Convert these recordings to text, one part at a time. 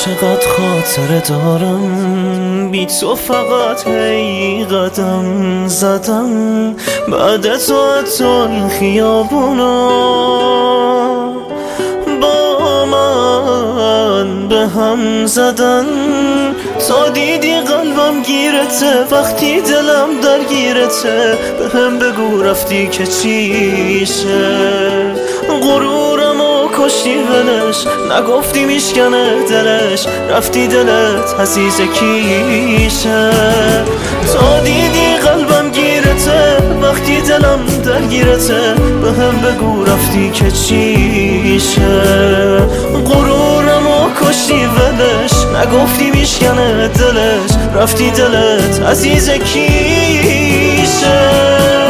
چقدر خاطره دارم بی تو، فقط هی قدم زدم بعد تو حتی این خیابونا با من به هم زدن. تا دیدی قلبم گیرته، وقتی دلم درگیرته، به هم بگو رفتی که چیشه. غرورم و کشتی ولش، نگفتی میشکنه دلش، رفتی دلت عزیز کیشه. تا دیدی قلبم گیرته، وقتی دلم درگیرته، به هم بگو رفتی که چیشه. غرورم و کشتی ولش، نگفتی میشکنه دلش، رفتی دلت عزیز کیشه.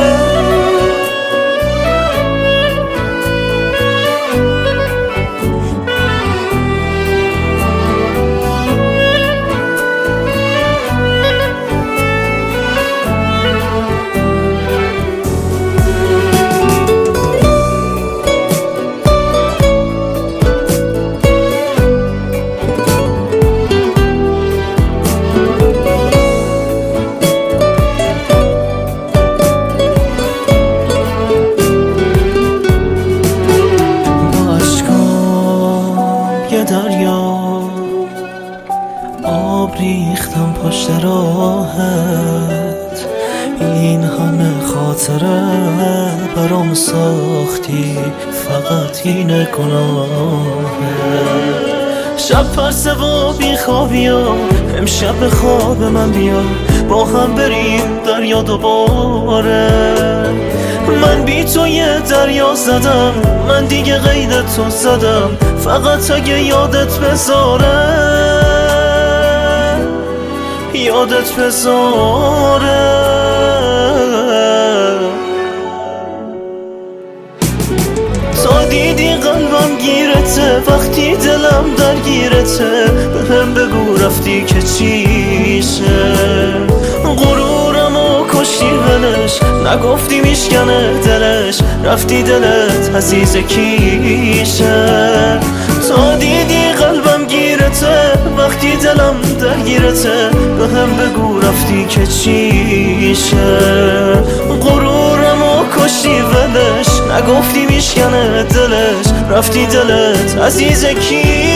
دریا آب ریختم پشت راهت، این همه خاطره برام ساختی، فقط این گناهه. شب پرسه و بیخوابی ها، امشب به خواب من بیا، با هم بریم دریا دوباره. من بی تو یه دریا زدم، من دیگه قید تو زدم، فقط اگه یادت بذاره، یادت بذاره. تا دیدی قلبم گیرته، وقتی دلم درگیرته، به هم بگو رفتی که چیشه. غرورم و کشتی ولش، نگفتی میشکنه دلش، رفتی دلت عزیز کیشه. تا دیدی قلبم گیرته، وقتی دلم درگیرته، به هم بگو رفتی که چیشه. غرورم و کشتی ولش، نگفتی میشکنه دلش، رفتی دلت عزیز کیشه.